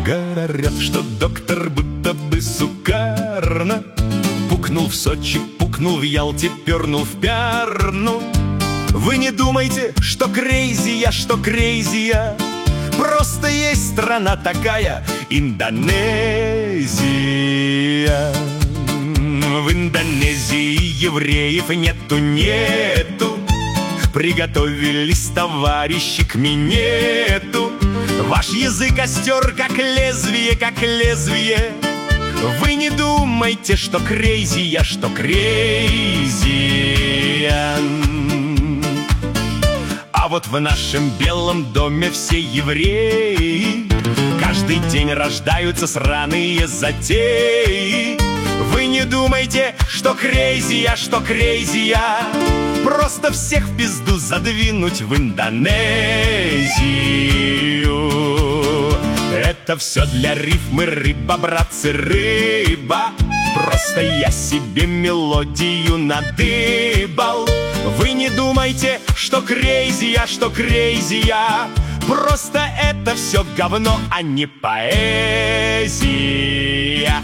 Говорят, что доктор будто бы сукарно пукнул в Сочи, пукнул в Ялте, пернул в Пярну. Вы не думайте, что крейзи я, что крейзи я. Просто есть страна такая — Индонезия. В Индонезии евреев нету. Приготовились товарищи к минету. Ваш язык остер, как лезвие, как лезвие. Вы не думайте, что крейзи я, что крейзи я. А вот в нашем Белом доме все евреи. Каждый день рождаются сраные затеи. Вы не думайте, что крейзи я, что крейзи я. Просто всех в пизду задвинуть в Индонезию. Это все для рифмы, рыба, братцы, рыба. Просто я себе мелодию надыбал. Вы не думайте, что крейзи я, что крейзи я. Просто это все говно, а не поэзия.